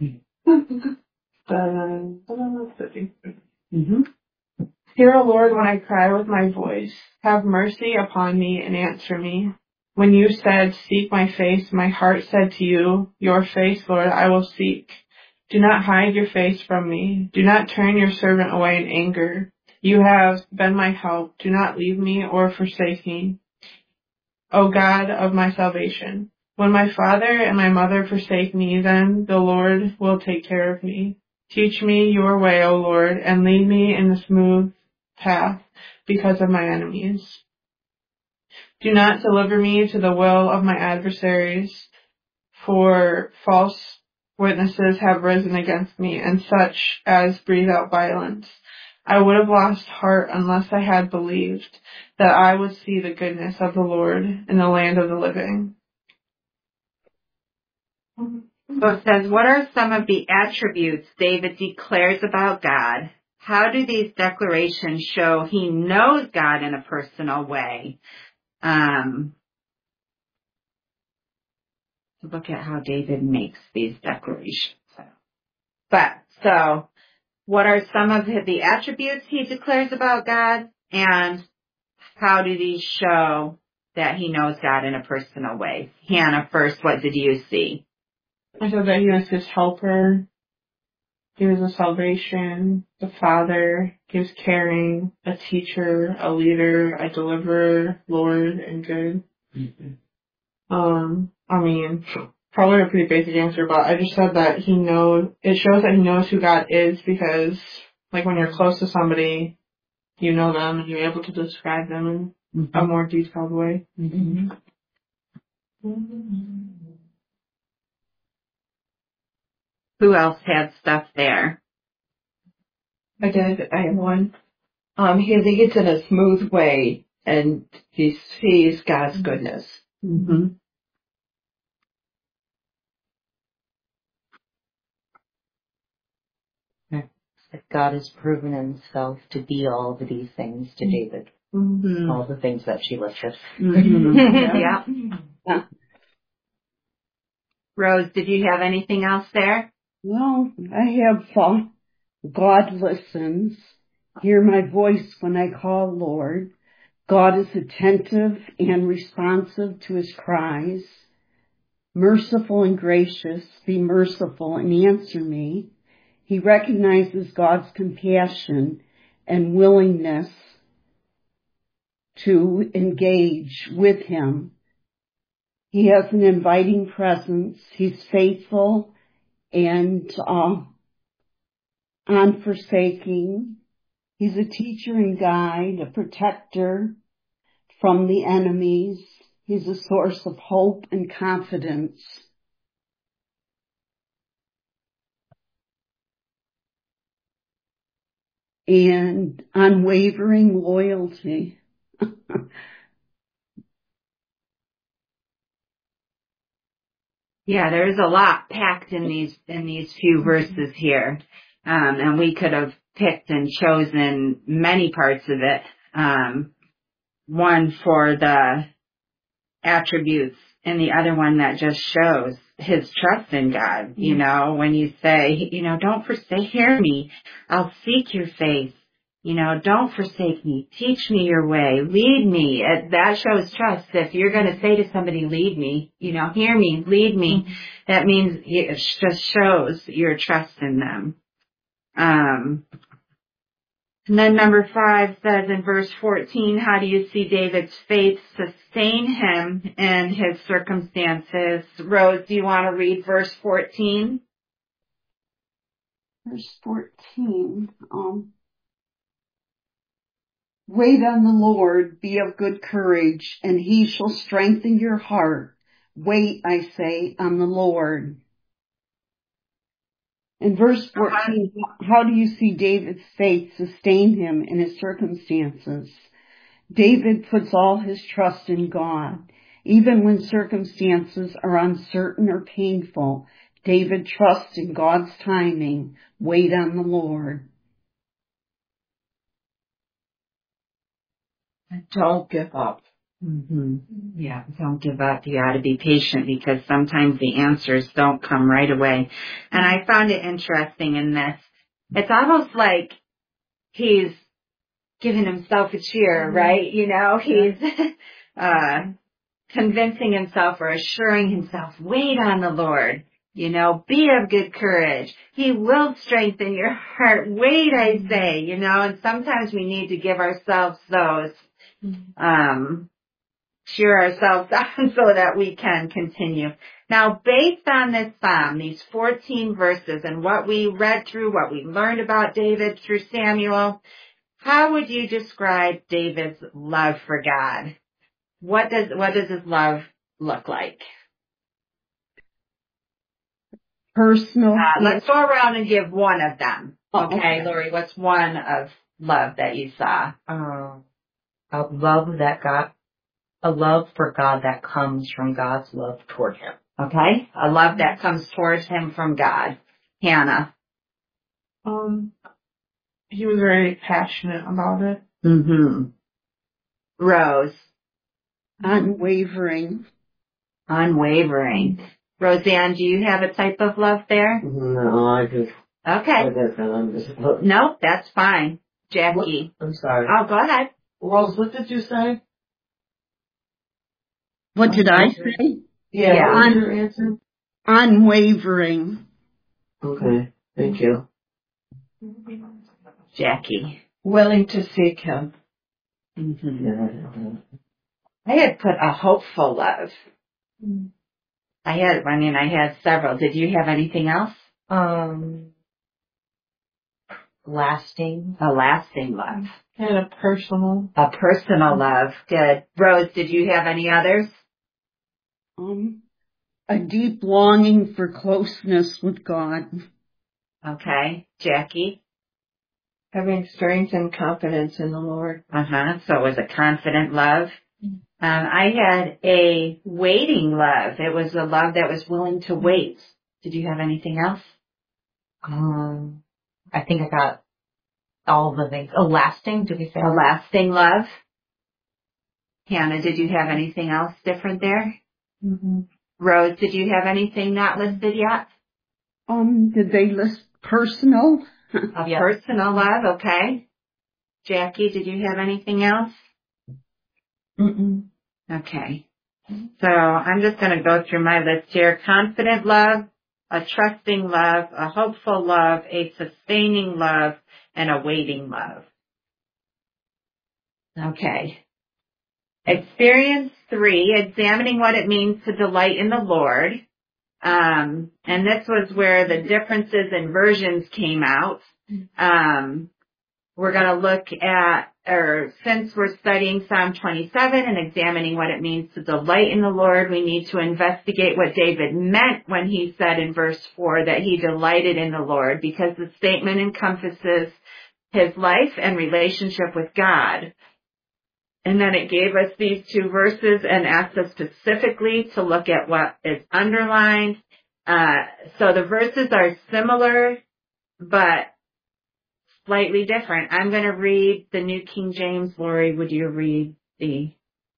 Seven, seven, fifty. Mm-hmm. Hear, O Lord, when I cry with my voice. Have mercy upon me and answer me. When you said, seek my face, my heart said to you, your face, Lord, I will seek. Do not hide your face from me. Do not turn your servant away in anger. You have been my help. Do not leave me or forsake me, O God of my salvation. When my father and my mother forsake me, then the Lord will take care of me. Teach me your way, O Lord, and lead me in the smooth path because of my enemies. Do not deliver me to the will of my adversaries, for false witnesses have risen against me, and such as breathe out violence. I would have lost heart unless I had believed that I would see the goodness of the Lord in the land of the living. So it says, what are some of the attributes David declares about God? How do these declarations show he knows God in a personal way? Um, look at how David makes these declarations. But, so, what are some of the attributes he declares about God? And how do these show that he knows God in a personal way? Hannah, first, what did you see? I said that he was his helper. He was a salvation, the father. He was caring, a teacher, a leader, a deliverer, Lord, and good. Mm-hmm. Um, I mean, probably a pretty basic answer, but I just said that he knows, it shows that he knows who God is because, like, when you're close to somebody, you know them and you're able to describe them in mm-hmm. a more detailed way. Mm-hmm. Mm-hmm. Who else had stuff there? I did. I have one. Um, he leads in a smooth way, and he sees God's goodness. Mm-hmm. God has proven himself to be all of these things to David. Mm-hmm. All the things that she listed. Mm-hmm. yeah. yeah. Rose, did you have anything else there? Well, I have uh, God listens. Hear my voice when I call, Lord. God is attentive and responsive to his cries. Merciful and gracious, be merciful and answer me. He recognizes God's compassion and willingness to engage with him. He has an inviting presence. He's faithful and uh, unforsaking. He's a teacher and guide, a protector from the enemies. He's a source of hope and confidence. And unwavering loyalty. Yeah, there's a lot packed in these in these few verses here, um, and we could have picked and chosen many parts of it. Um, one for the attributes, and the other one that just shows his trust in God. You know, when you say, you know, don't forsake, hear me, I'll seek your face. You know, don't forsake me. Teach me your way. Lead me. It, that shows trust. If you're going to say to somebody, lead me, you know, hear me, lead me, mm-hmm. that means it just shows your trust in them. Um, and then number five says in verse fourteen, how do you see David's faith sustain him in his circumstances? Rose, do you want to read verse fourteen? Verse fourteen, um, wait on the Lord, be of good courage, and he shall strengthen your heart. Wait, I say, on the Lord. In verse fourteen, how do you see David's faith sustain him in his circumstances? David puts all his trust in God. Even when circumstances are uncertain or painful, David trusts in God's timing. Wait on the Lord. Don't give up. Mm-hmm. Yeah, don't give up. You got to be patient because sometimes the answers don't come right away. And I found it interesting in this. It's almost like he's giving himself a cheer, mm-hmm. right? You know, he's uh convincing himself or assuring himself, wait on the Lord. You know, be of good courage. He will strengthen your heart. Wait, I say, you know, and sometimes we need to give ourselves those um cheer ourselves on so that we can continue. Now, based on this psalm, these fourteen verses and what we read through, what we learned about David through Samuel, how would you describe David's love for God? What does, what does his love look like? Personal. Uh, let's go around and give one of them. Oh, Okay, okay. Lori, what's one of love that you saw? Um, a love that God, a love for God that comes from God's love toward him. Okay, a love that comes towards him from God. Hannah. Um, he was very passionate about it. Mm-hmm. Rose. Unwavering. Unwavering. Roseanne, do you have a type of love there? No, I just, Okay. I guess I'm just, No, that's fine. Jackie. I'm sorry. Oh, go ahead. Rose, what did you say? What did I say? Yeah, Yeah. what was your answer? Unwavering. Okay, thank you. Jackie. Willing to seek him. Mm-hmm. Yeah. I had put a hopeful love. I had, I mean, I had several. Did you have anything else? Um, lasting. A lasting love. And a personal. A personal love. Good. Rose, did you have any others? Um, a deep longing for closeness with God. Okay. Jackie? Having strength and confidence in the Lord. Uh-huh. So it was a confident love. Um, I had a waiting love. It was a love that was willing to wait. Did you have anything else? Um, I think I got all the things. Oh, lasting, did we say? A lasting love. Hannah, did you have anything else different there? Mm-hmm. Rose, did you have anything not listed yet? Um, did they list personal? A Yeah. personal love, okay. Jackie, did you have anything else? Mm-mm. Okay. So I'm just going to go through my list here. Confident love, a trusting love, a hopeful love, a sustaining love, and a waiting love. Okay. Experience three, examining what it means to delight in the Lord. Um, and this was where the differences in versions came out. Um, we're going to look at, or since we're studying Psalm twenty-seven and examining what it means to delight in the Lord, we need to investigate what David meant when he said in verse four that he delighted in the Lord, because the statement encompasses his life and relationship with God. And then it gave us these two verses and asked us specifically to look at what is underlined. Uh, so the verses are similar, but slightly different. I'm going to read the New King James. Lori, would you read the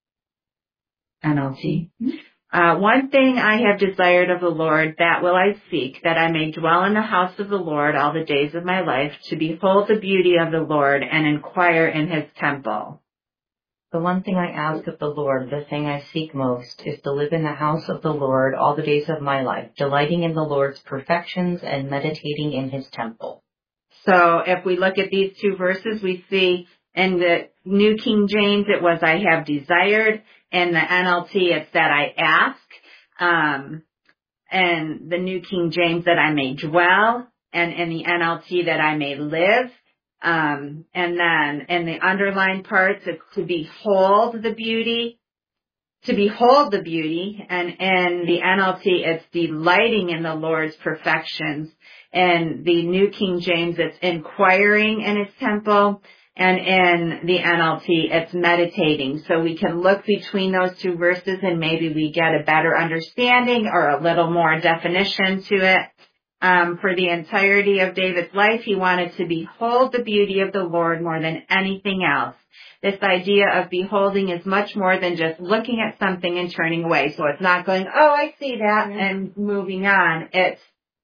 N L T? Uh, one thing I have desired of the Lord, that will I seek, that I may dwell in the house of the Lord all the days of my life, to behold the beauty of the Lord and inquire in his temple. The one thing I ask of the Lord, the thing I seek most, is to live in the house of the Lord all the days of my life, delighting in the Lord's perfections and meditating in his temple. So if we look at these two verses, we see in the New King James, it was I have desired. In the N L T, it's that I ask. Um, and the New King James, that I may dwell. And in the N L T, that I may live. Um, and then in the underlined parts, it's to behold the beauty, to behold the beauty. And in the N L T, it's delighting in the Lord's perfections. In the New King James, it's inquiring in his temple. And in the N L T, it's meditating. So we can look between those two verses and maybe we get a better understanding or a little more definition to it. Um, for the entirety of David's life, he wanted to behold the beauty of the Lord more than anything else. This idea of beholding is much more than just looking at something and turning away. So it's not going, oh, I see that, and moving on. It's,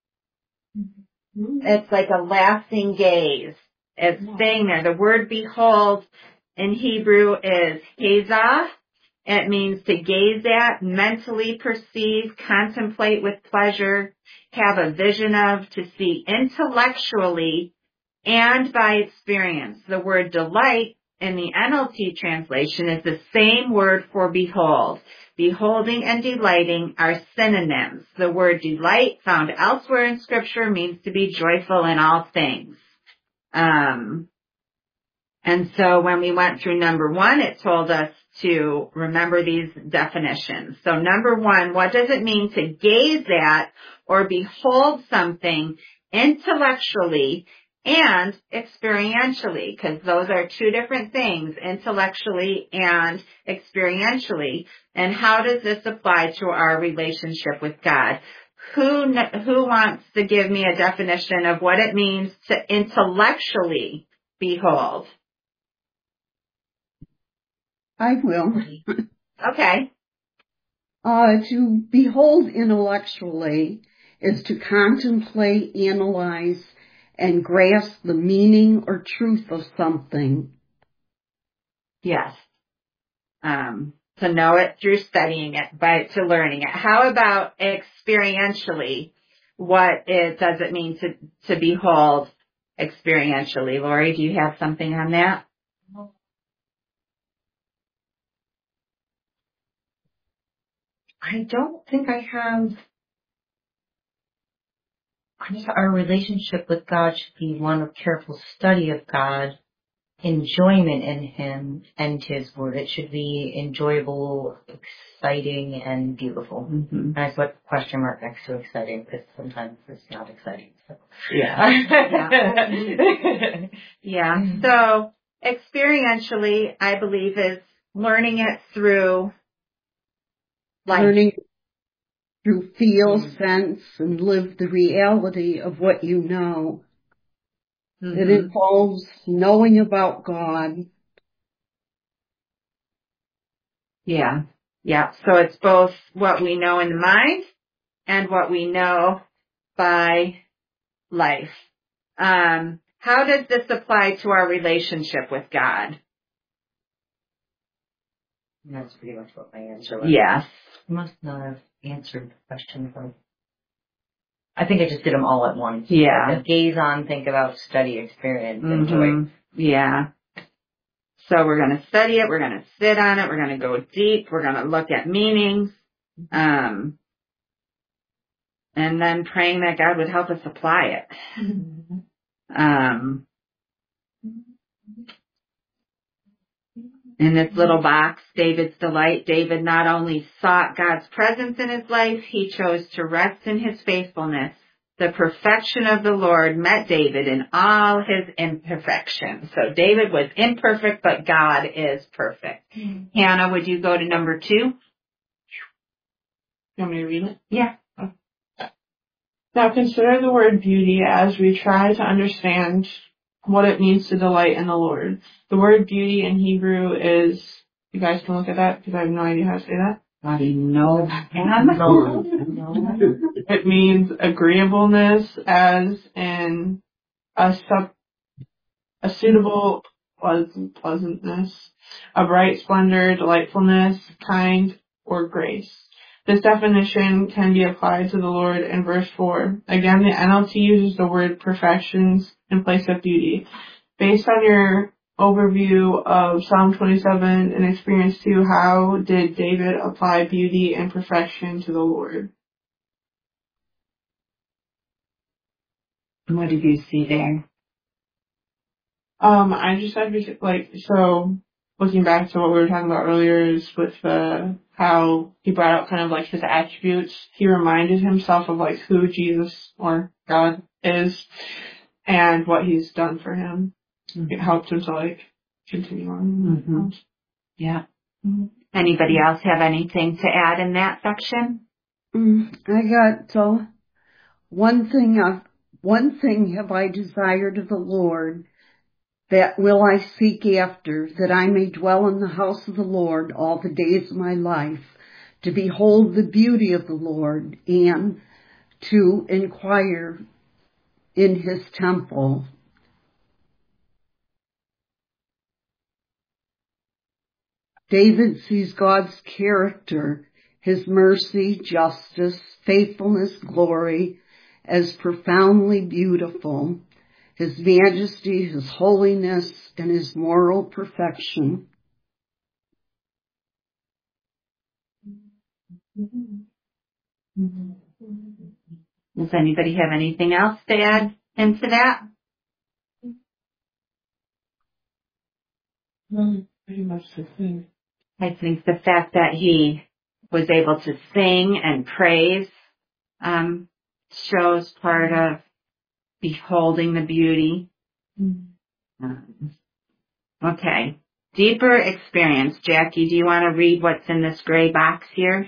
it's like a lasting gaze. It's staying there. The word behold in Hebrew is hazah. It means to gaze at, mentally perceive, contemplate with pleasure, have a vision of, to see intellectually and by experience. The word delight in the N L T translation is the same word for behold. Beholding and delighting are synonyms. The word delight found elsewhere in Scripture means to be joyful in all things. Um, and so when we went through number one, it told us to remember these definitions. So number one, what does it mean to gaze at or behold something intellectually and experientially? Because those are two different things, intellectually and experientially. And how does this apply to our relationship with God? Who, who wants to give me a definition of what it means to intellectually behold? I will. Okay. Uh, to behold intellectually is to contemplate, analyze, and grasp the meaning or truth of something. Yes. Um, to know it through studying it, by to learning it. How about experientially? What it, does it mean to, to behold experientially? Lori, do you have something on that? I don't think I have. I just, our relationship with God should be one of careful study of God, enjoyment in Him and His Word. It should be enjoyable, exciting, and beautiful. Mm-hmm. And I put question mark next to exciting because sometimes it's not exciting. So. Yeah. yeah. yeah. So experientially, I believe, is learning it through life. Learning through feel, Mm-hmm. sense, and live the reality of what you know. Mm-hmm. It involves knowing about God. Yeah. Yeah. So it's both what we know in the mind and what we know by life. Um, how does this apply to our relationship with God? That's pretty much what my answer was. Yes. I must not have answered the question. From... I think I just did them all at once. Yeah. Like gaze on, think about, study, experience, Mm-hmm. enjoy. Yeah. So we're going to study it. We're going to sit on it. We're going to go deep. We're going to look at meanings. Um, and then praying that God would help us apply it. Mm-hmm. Um, in this little box, David's delight, David not only sought God's presence in his life, he chose to rest in His faithfulness. The perfection of the Lord met David in all his imperfections. So David was imperfect, but God is perfect. Mm-hmm. Hannah, would you go to number two? You want me to read it? Yeah. Now consider the word beauty as we try to understand what it means to delight in the Lord. The word beauty in Hebrew is, you guys can look at that because I have no idea how to say that. I know. No. No. It means agreeableness, as in a sub, a suitable pleasant, pleasantness, a bright splendor, delightfulness, kind, or grace. This definition can be applied to the Lord in verse four. Again, the N L T uses the word perfections in place of beauty. Based on your overview of Psalm twenty-seven and experience two, how did David apply beauty and perfection to the Lord? What did you see there? Um, I just said, like, so looking back to what we were talking about earlier is with uh, how he brought out kind of like his attributes. He reminded himself of like who Jesus or God is and what He's done for him. Mm-hmm. It helped him to like continue on. Mm-hmm. Yeah. Mm-hmm. Anybody else have anything to add in that section? Mm, I got uh, one thing. I've, one thing have I desired of the Lord, that will I seek after, that I may dwell in the house of the Lord all the days of my life, to behold the beauty of the Lord, and to inquire in His temple. David sees God's character, His mercy, justice, faithfulness, glory, as profoundly beautiful. His majesty, His holiness, in his moral perfection. Does anybody have anything else to add into that? Pretty much the same. I think the fact that he was able to sing and praise um, shows part of beholding the beauty. Um, okay. Deeper experience. Jackie, do you want to read what's in this gray box here?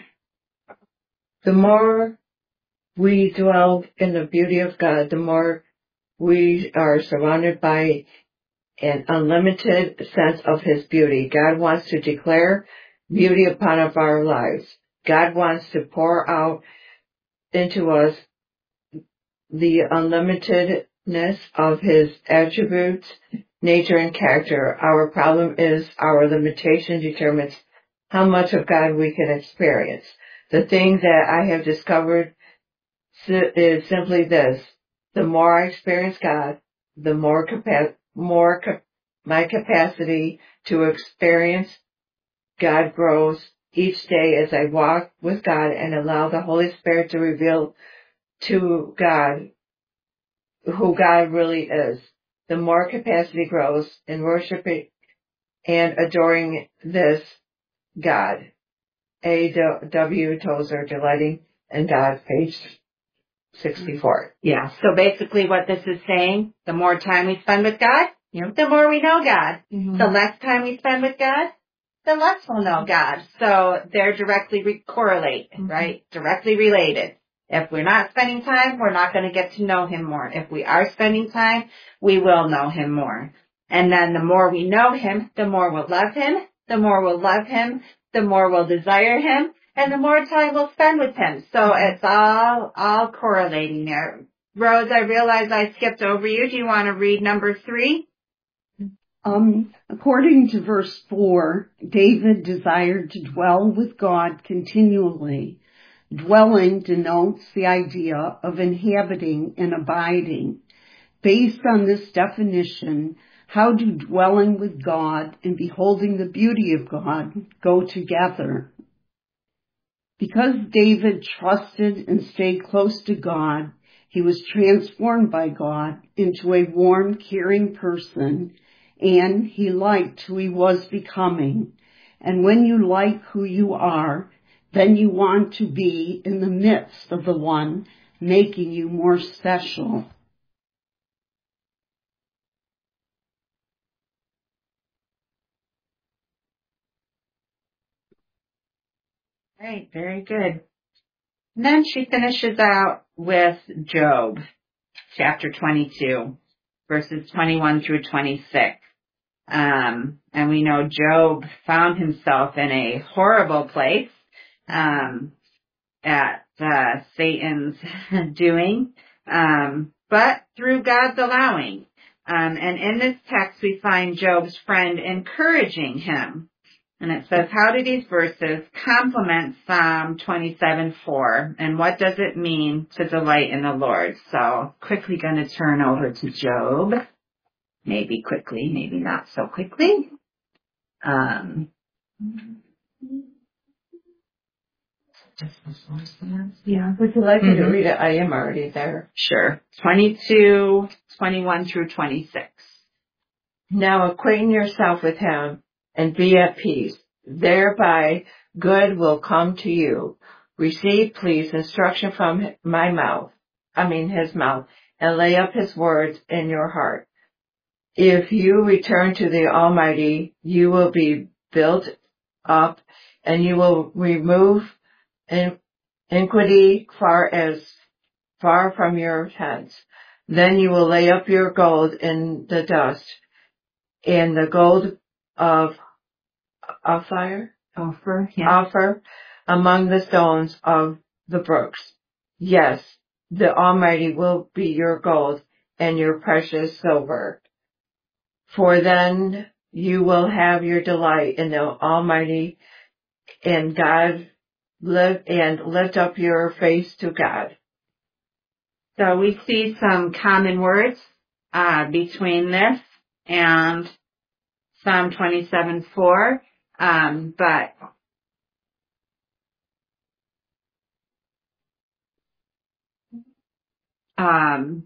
The more we dwell in the beauty of God, the more we are surrounded by an unlimited sense of His beauty. God wants to declare beauty upon of our lives. God wants to pour out into us the unlimitedness of His attributes, nature, and character. Our problem is our limitation determines how much of God we can experience. The thing that I have discovered is simply this. The more I experience God, the more capa- more ca- my capacity to experience God grows each day as I walk with God and allow the Holy Spirit to reveal to God who God really is. The more capacity grows in worshiping and adoring this God. A. W. Tozer, Delighting in God, page sixty-four. Yeah. So basically what this is saying, the more time we spend with God, you know, the more we know God. Mm-hmm. The less time we spend with God, the less we'll know God. So they're directly re- correlate, Mm-hmm. right? Directly related. If we're not spending time, we're not going to get to know Him more. If we are spending time, we will know Him more. And then the more we know Him, the more we'll love Him. The more we'll love Him, the more we'll desire Him, and the more time we'll spend with Him. So it's all, all correlating there. Rose, I realize I skipped over you. Do you want to read number three? Um, according to verse four, David desired to dwell with God continually. Dwelling denotes the idea of inhabiting and abiding. Based on this definition, how do dwelling with God and beholding the beauty of God go together? Because David trusted and stayed close to God, he was transformed by God into a warm, caring person, and he liked who he was becoming. And when you like who you are, then you want to be in the midst of the one making you more special. Right, very good. And then she finishes out with Job, chapter twenty-two, verses twenty-one through twenty-six. Um, and we know Job found himself in a horrible place um, at uh, Satan's doing, um, but through God's allowing. Um, and in this text, we find Job's friend encouraging him. And it says, how do these verses complement Psalm twenty-seven four? And what does it mean to delight in the Lord? So quickly going to turn over to Job. Maybe quickly, maybe not so quickly. Um, Yeah. Would you like me to read it? I am already there. Sure. twenty-two, twenty-one through twenty-six. Now acquaint yourself with Him and be at peace. Thereby good will come to you. Receive, please, instruction from my mouth, I mean His mouth, and lay up His words in your heart. If you return to the Almighty, you will be built up, and you will remove iniquity far as far from your heads. Then you will lay up your gold in the dust, and the gold of Ophir, Ophir, yeah. Ophir among the stones of the brooks. Yes, the Almighty will be your gold and your precious silver. For then you will have your delight in the Almighty, and God live and lift up your face to God. So we see some common words uh, between this and Psalm twenty-seven four. Um, but um,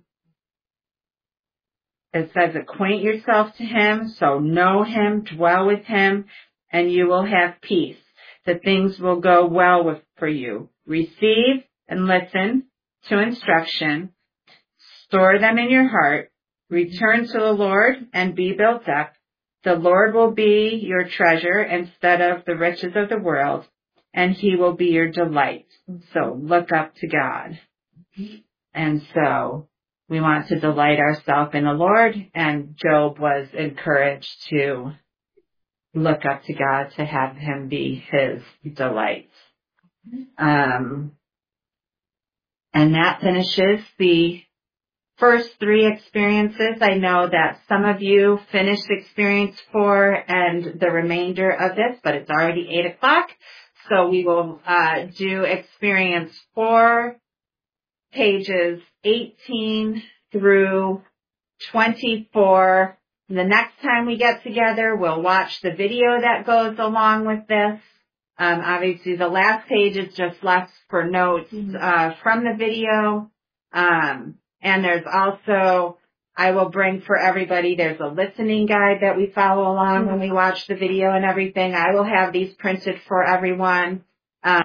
it says, acquaint yourself to him, so know him, dwell with him, and you will have peace. The things will go well with for you. Receive and listen to instruction. Store them in your heart. Return to the Lord and be built up. The Lord will be your treasure instead of the riches of the world, and he will be your delight. So look up to God. And so we want to delight ourselves in the Lord, and Job was encouraged to look up to God, to have him be his delight. Um, and that finishes the first three experiences. I know that some of you finished experience four and the remainder of this, but it's already eight o'clock. So we will uh, do experience four, pages eighteen through twenty-four. The next time we get together, we'll watch the video that goes along with this. Um, obviously, the last page is just left for notes uh, from the video. Um, and there's also, I will bring for everybody, there's a listening guide that we follow along when we watch the video and everything. I will have these printed for everyone.